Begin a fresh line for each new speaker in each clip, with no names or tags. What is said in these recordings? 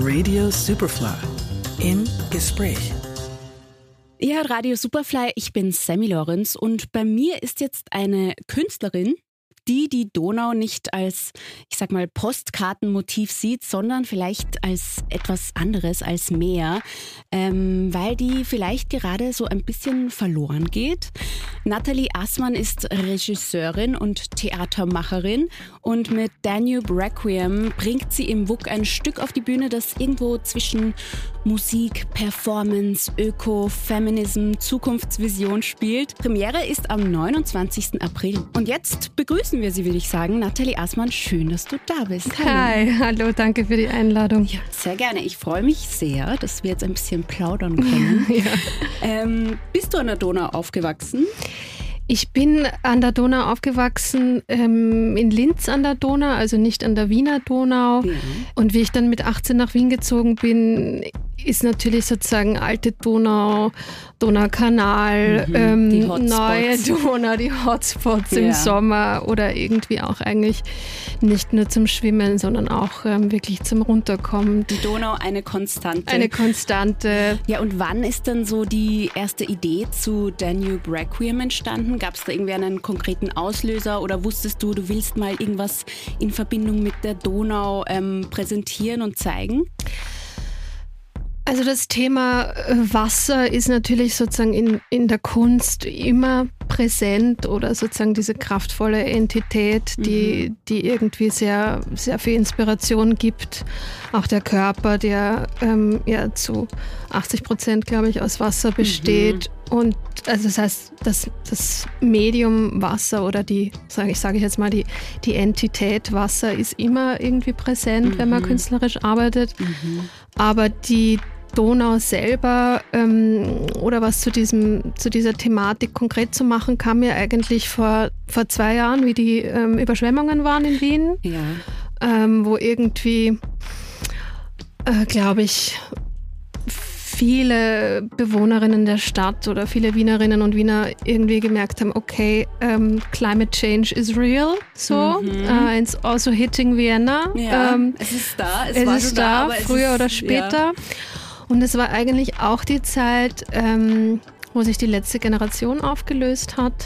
Radio Superfly im Gespräch.
Ihr hört Radio Superfly, ich bin Sammy Lorenz und bei mir ist jetzt eine Künstlerin, die Donau nicht als, ich sag mal, Postkartenmotiv sieht, sondern vielleicht als etwas anderes, als Meer, weil die vielleicht gerade so ein bisschen verloren geht. Nathalie Assmann ist Regisseurin und Theatermacherin und mit Danube Requiem bringt sie im WUK ein Stück auf die Bühne, das irgendwo zwischen Musik, Performance, Öko, Feminism, Zukunftsvision spielt. Premiere ist am 29. April. Und jetzt begrüßen wir Sie, würde ich sagen. Nathalie Assmann, schön, dass du da bist.
Hi, hallo, danke für die Einladung.
Ja, sehr gerne. Ich freue mich sehr, dass wir jetzt ein bisschen plaudern können. Ja. Bist du an der Donau aufgewachsen?
Ich bin an der Donau aufgewachsen, in Linz an der Donau, also nicht an der Wiener Donau. Ja. Und wie ich dann mit 18 nach Wien gezogen bin, ist natürlich sozusagen alte Donau, Donaukanal, neue Donau, die Hotspots im Sommer oder irgendwie auch eigentlich nicht nur zum Schwimmen, sondern auch wirklich zum Runterkommen.
Die Donau eine Konstante.
Eine Konstante.
Ja, und wann ist dann so die erste Idee zu Danube Requiem entstanden? Gab es da irgendwie einen konkreten Auslöser oder wusstest du willst mal irgendwas in Verbindung mit der Donau präsentieren und zeigen?
Also das Thema Wasser ist natürlich sozusagen in der Kunst immer präsent oder sozusagen diese kraftvolle Entität, die irgendwie sehr, sehr viel Inspiration gibt. Auch der Körper, der ja zu 80%, glaube ich, aus Wasser besteht. Und also das heißt, das Medium Wasser oder ich sage jetzt mal, die Entität Wasser ist immer irgendwie präsent, wenn man künstlerisch arbeitet. Aber die Donau selber oder was zu dieser Thematik konkret zu machen, kam mir eigentlich vor 2 Jahren, wie die Überschwemmungen waren in Wien, wo irgendwie, glaube ich, viele Bewohnerinnen der Stadt oder viele Wienerinnen und Wiener irgendwie gemerkt haben, okay, climate change is real, so, it's also hitting Vienna.
Ja, es ist da, es war
ist da, aber früher oder später. Ja. Und es war eigentlich auch die Zeit, wo sich die letzte Generation aufgelöst hat.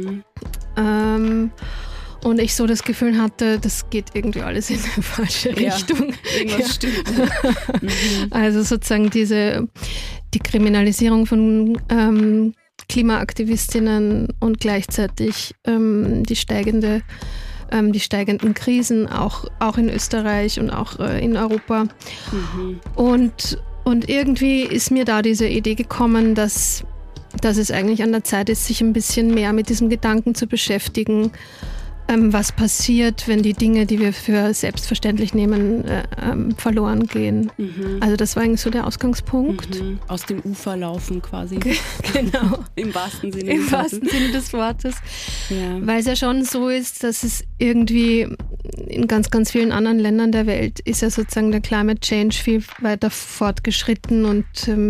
Und ich so das Gefühl hatte, das geht irgendwie alles in eine falsche Richtung.
Irgendwas stimmt.
Also sozusagen die Kriminalisierung von Klimaaktivistinnen und gleichzeitig die steigenden Krisen, auch in Österreich und auch in Europa. Und irgendwie ist mir da diese Idee gekommen, dass es eigentlich an der Zeit ist, sich ein bisschen mehr mit diesem Gedanken zu beschäftigen, was passiert, wenn die Dinge, die wir für selbstverständlich nehmen, verloren gehen. Also das war eigentlich so der Ausgangspunkt.
Aus dem Ufer laufen quasi.
Genau.
Im wahrsten Sinne
des Wortes. Im wahrsten Sinne des Wortes.
Ja.
Weil es ja schon so ist, dass es irgendwie in ganz, ganz vielen anderen Ländern der Welt ist ja sozusagen der Climate Change viel weiter fortgeschritten und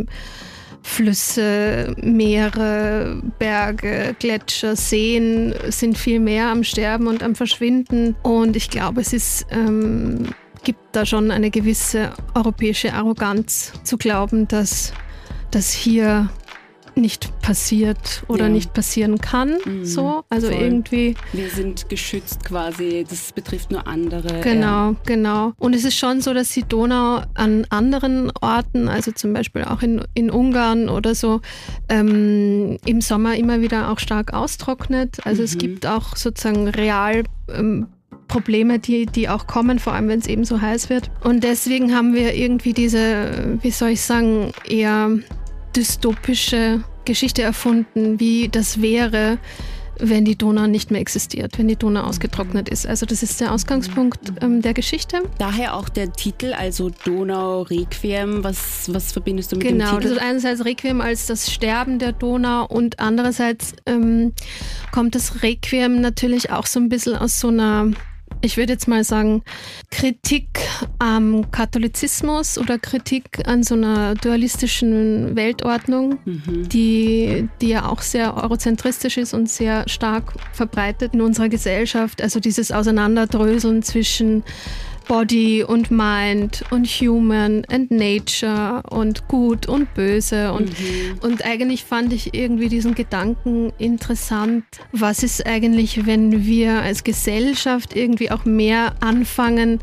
Flüsse, Meere, Berge, Gletscher, Seen sind viel mehr am Sterben und am Verschwinden. Und ich glaube, gibt da schon eine gewisse europäische Arroganz zu glauben, dass das hier nicht passiert oder nicht passieren kann. So, also voll. Irgendwie.
Wir sind geschützt quasi, das betrifft nur andere.
Genau. Und es ist schon so, dass die Donau an anderen Orten, also zum Beispiel auch in Ungarn oder so, im Sommer immer wieder auch stark austrocknet. Also es gibt auch sozusagen real Probleme, die auch kommen, vor allem wenn es eben so heiß wird. Und deswegen haben wir irgendwie diese, wie soll ich sagen, eher dystopische Geschichte erfunden, wie das wäre, wenn die Donau nicht mehr existiert, wenn die Donau ausgetrocknet ist. Also das ist der Ausgangspunkt der Geschichte.
Daher auch der Titel, also Donau Requiem. Was verbindest du mit dem Titel?
Genau, das ist einerseits Requiem als das Sterben der Donau und andererseits kommt das Requiem natürlich auch so ein bisschen aus so einer, ich würde jetzt mal sagen, Kritik am Katholizismus oder Kritik an so einer dualistischen Weltordnung, die ja auch sehr eurozentristisch ist und sehr stark verbreitet in unserer Gesellschaft. Also dieses Auseinanderdröseln zwischen Body und Mind und Human and Nature und Gut und Böse. Und eigentlich fand ich irgendwie diesen Gedanken interessant. Was ist eigentlich, wenn wir als Gesellschaft irgendwie auch mehr anfangen,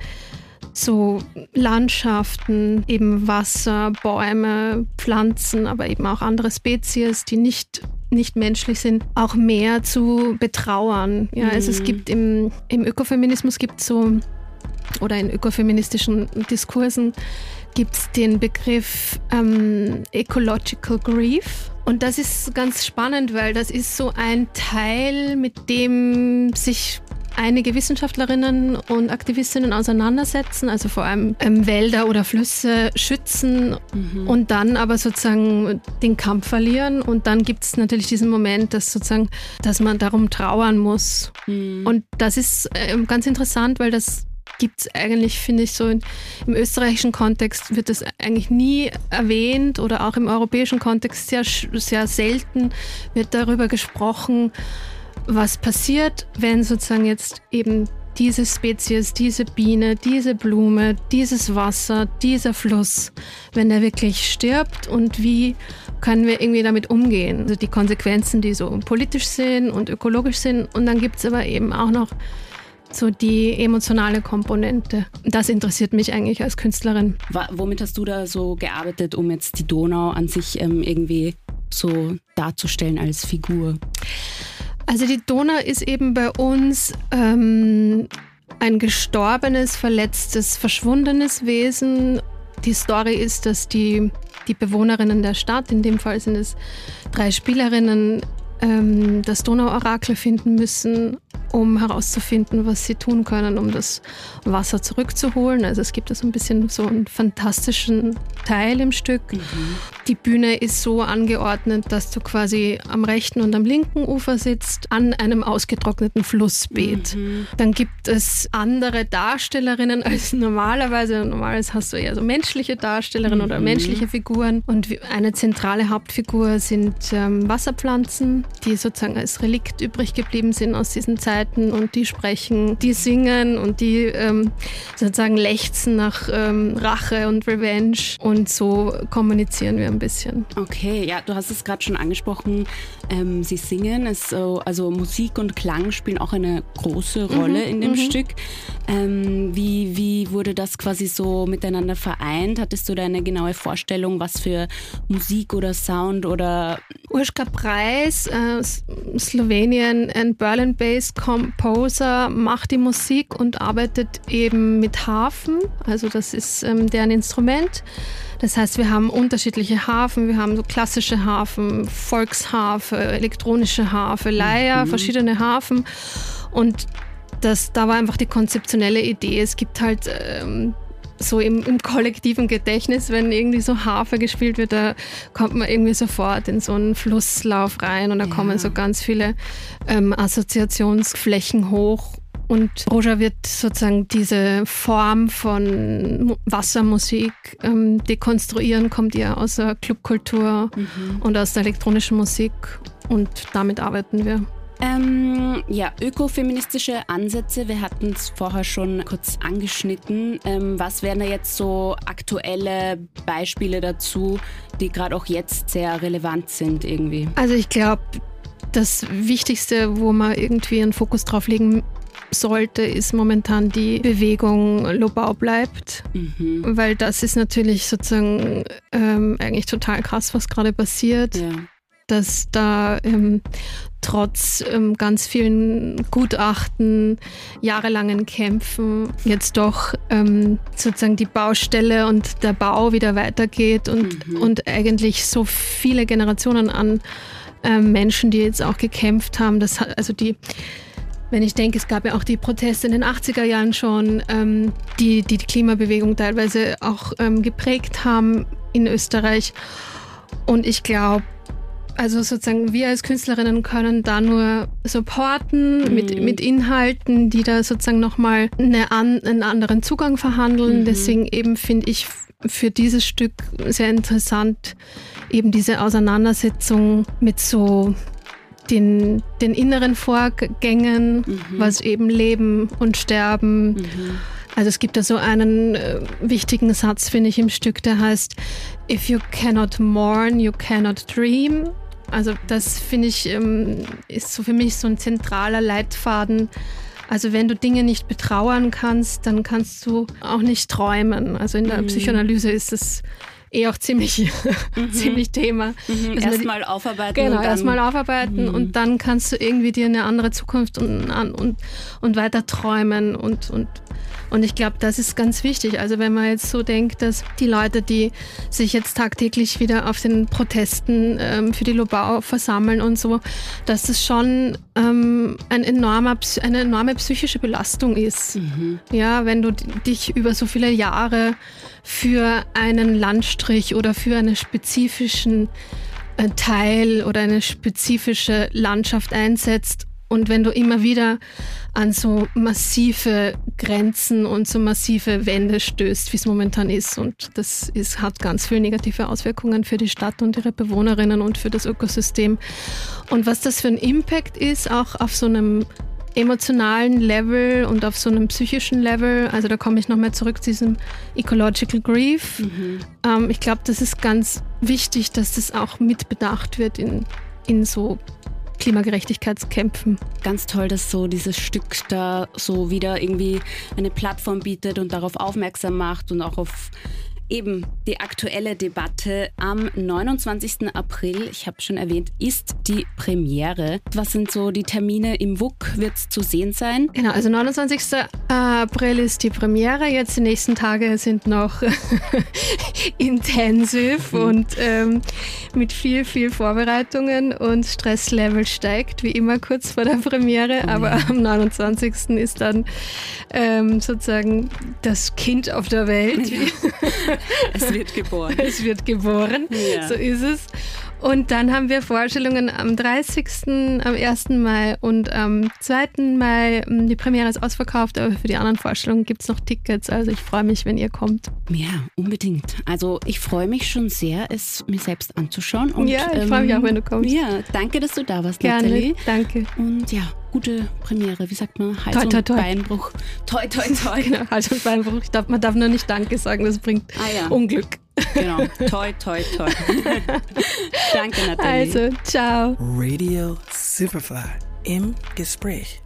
so Landschaften, eben Wasser, Bäume, Pflanzen, aber eben auch andere Spezies, die nicht menschlich sind, auch mehr zu betrauern. Ja, also es gibt im Ökofeminismus oder in ökofeministischen Diskursen gibt es den Begriff Ecological Grief. Und das ist ganz spannend, weil das ist so ein Teil, mit dem sich einige Wissenschaftlerinnen und Aktivistinnen auseinandersetzen, also vor allem Wälder oder Flüsse schützen und dann aber sozusagen den Kampf verlieren. Und dann gibt es natürlich diesen Moment, dass man darum trauern muss. Und das ist ganz interessant, weil das gibt es eigentlich, finde ich, so im österreichischen Kontext wird das eigentlich nie erwähnt oder auch im europäischen Kontext sehr, sehr selten wird darüber gesprochen, was passiert, wenn sozusagen jetzt eben diese Spezies, diese Biene, diese Blume, dieses Wasser, dieser Fluss, wenn der wirklich stirbt und wie können wir irgendwie damit umgehen? Also die Konsequenzen, die so politisch sind und ökologisch sind. Und dann gibt es aber eben auch noch so die emotionale Komponente. Das interessiert mich eigentlich als Künstlerin.
Womit hast du da so gearbeitet, um jetzt die Donau an sich irgendwie so darzustellen als Figur?
Also die Donau ist eben bei uns ein gestorbenes, verletztes, verschwundenes Wesen. Die Story ist, dass die Bewohnerinnen der Stadt, in dem Fall sind es 3 Spielerinnen, das Donau-Orakel finden müssen, um herauszufinden, was sie tun können, um das Wasser zurückzuholen. Also es gibt da so ein bisschen so einen fantastischen Teil im Stück. Die Bühne ist so angeordnet, dass du quasi am rechten und am linken Ufer sitzt, an einem ausgetrockneten Flussbeet. Dann gibt es andere Darstellerinnen als normalerweise. Normalerweise hast du eher so menschliche Darstellerinnen oder menschliche Figuren. Und eine zentrale Hauptfigur sind Wasserpflanzen, die sozusagen als Relikt übrig geblieben sind aus diesen Zeiten und die sprechen, die singen und die sozusagen lechzen nach Rache und Revenge und so kommunizieren wir ein bisschen.
Okay, ja, du hast es gerade schon angesprochen, sie singen, also Musik und Klang spielen auch eine große Rolle in dem Stück. Wie wurde das quasi so miteinander vereint? Hattest du da eine genaue Vorstellung, was für Musik oder Sound oder...
Urška Preis, Slowenien, ein Berlin-based Composer, macht die Musik und arbeitet eben mit Harfen. Also das ist deren Instrument. Das heißt, wir haben unterschiedliche Harfen. Wir haben so klassische Harfen, Volksharfe, elektronische Harfe, Leier, verschiedene Harfen. Und da war einfach die konzeptionelle Idee. Es gibt halt so im kollektiven Gedächtnis, wenn irgendwie so Harfe gespielt wird, da kommt man irgendwie sofort in so einen Flusslauf rein und da kommen so ganz viele Assoziationsflächen hoch. Und Róża wird sozusagen diese Form von Wassermusik dekonstruieren, kommt ihr aus der Clubkultur und aus der elektronischen Musik und damit arbeiten wir.
Ökofeministische Ansätze, wir hatten es vorher schon kurz angeschnitten. Was wären da jetzt so aktuelle Beispiele dazu, die gerade auch jetzt sehr relevant sind irgendwie?
Also ich glaube, das Wichtigste, wo man irgendwie einen Fokus drauf legen sollte, ist momentan die Bewegung Lobau bleibt, weil das ist natürlich sozusagen eigentlich total krass, was gerade passiert. Ja. Dass da trotz ganz vielen Gutachten, jahrelangen Kämpfen jetzt doch sozusagen die Baustelle und der Bau wieder weitergeht und eigentlich so viele Generationen an Menschen, die jetzt auch gekämpft haben, wenn ich denke, es gab ja auch die Proteste in den 80er Jahren schon, die Klimabewegung teilweise auch geprägt haben in Österreich. Und ich glaube, also sozusagen wir als Künstlerinnen können da nur supporten mit Inhalten, die da sozusagen nochmal einen anderen Zugang verhandeln. Deswegen eben finde ich für dieses Stück sehr interessant, eben diese Auseinandersetzung mit so den inneren Vorgängen, was eben Leben und Sterben Also es gibt da so einen wichtigen Satz, finde ich, im Stück, der heißt, if you cannot mourn, you cannot dream. Also das, finde ich, ist so für mich so ein zentraler Leitfaden. Also wenn du Dinge nicht betrauern kannst, dann kannst du auch nicht träumen. Also in der Psychoanalyse ist das auch ziemlich Thema.
Erstmal aufarbeiten.
Genau, erstmal aufarbeiten und dann kannst du irgendwie dir eine andere Zukunft und weiter träumen und ich glaube, das ist ganz wichtig. Also wenn man jetzt so denkt, dass die Leute, die sich jetzt tagtäglich wieder auf den Protesten für die Lobau versammeln und so, dass das schon eine enorme psychische Belastung ist. Ja, wenn du dich über so viele Jahre für einen Landstrich oder für einen spezifischen Teil oder eine spezifische Landschaft einsetzt und wenn du immer wieder an so massive Grenzen und so massive Wände stößt, wie es momentan ist. Und das hat ganz viele negative Auswirkungen für die Stadt und ihre Bewohnerinnen und für das Ökosystem. Und was das für ein Impact ist, auch auf so einem emotionalen Level und auf so einem psychischen Level, also da komme ich nochmal zurück zu diesem Ecological Grief. Ich glaube, das ist ganz wichtig, dass das auch mitbedacht wird in so Klimagerechtigkeitskämpfen.
Ganz toll, dass so dieses Stück da so wieder irgendwie eine Plattform bietet und darauf aufmerksam macht und auch auf eben die aktuelle Debatte. Am 29. April, ich habe schon erwähnt, ist die Premiere. Was sind so die Termine im WUK? Wird es zu sehen sein?
Genau, also 29. April ist die Premiere. Jetzt die nächsten Tage sind noch intensiv und mit viel Vorbereitungen und Stresslevel steigt, wie immer kurz vor der Premiere. Aber am 29. ist dann sozusagen das Kind auf der Welt.
Ja. Es wird geboren.
Es wird geboren, so ist es. Und dann haben wir Vorstellungen am 30., am 1. Mai und am 2. Mai. Die Premiere ist ausverkauft, aber für die anderen Vorstellungen gibt es noch Tickets. Also ich freue mich, wenn ihr kommt.
Ja, unbedingt. Also ich freue mich schon sehr, es mir selbst anzuschauen. Und,
ja, ich freue mich auch, wenn du kommst.
Ja, danke, dass du da warst,
Gerne,
Nathalie.
danke.
Und ja, gute Premiere. Wie sagt man? Hals-
toi, toi,
und
toi.
Beinbruch. Toi, toi, toi.
Genau, Hals- und Beinbruch. Man darf nur nicht Danke sagen, das bringt Unglück.
Genau. Toi, toi, toi. Danke, Nathalie.
Also, ciao.
Radio Superfly im Gespräch.